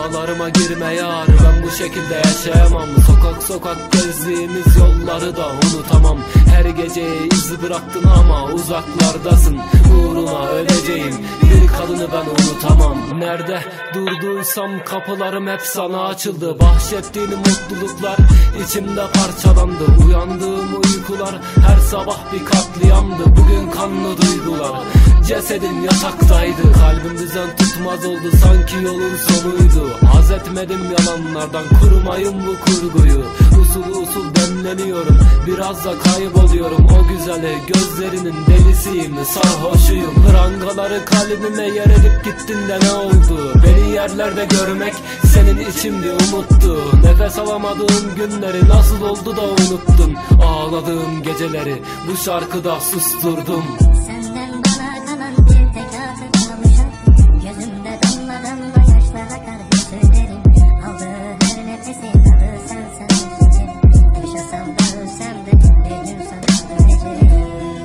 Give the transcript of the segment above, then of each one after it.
Rüyalarıma girme yar, ben bu şekilde yaşayamam. Sokak sokak gezdiğimiz yolları da unutamam. Her gece iz bıraktın ama uzaklardasın. Uğruna öleceğim bir kadını ben unutamam. Nerede durduysam kapılarım hep sana açıldı. Bahşettiğin mutluluklar içimde parçalandı. Uyandığım uykular her sabah bir katliamdı. Bugün kanlı duygular, cesedin yataktaydı. Kalbim düzen tutmaz oldu, sanki yolun sonuydu. Haz etmedim yalanlardan, kurmayın bu kurguyu. Usul usul demleniyorum, biraz da kayboluyorum. O güzeli gözlerinin delisiyim, sarhoşuyum. Prangaları kalbime yer edip gittin de ne oldu? Beni yerlerde görmek senin için bir umuttu. Nefes alamadığım günleri nasıl oldu da unuttun? Ağladığım geceleri bu şarkıda susturdum. Senden bana kalan bir tek hatıra, gözümde damla damla yaşlar akar, hep söylerim. Aldığı her nefesin adı sen için. Yaşasam da ölsem de bir gün sana döneceğim.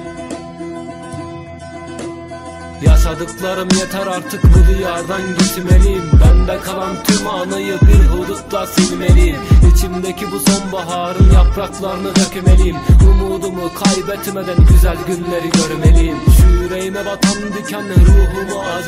Yaşadıklarım yeter, artık bu diyardan gitmeliyim. Bende kalan tüm anıyı bir hudutta silmeliyim. İçimdeki bu sonbaharın yapraklarını dökmeliyim. Umudumu kaybetmeden güzel günleri görmeliyim. Şu yüreğime batan diken ruhumu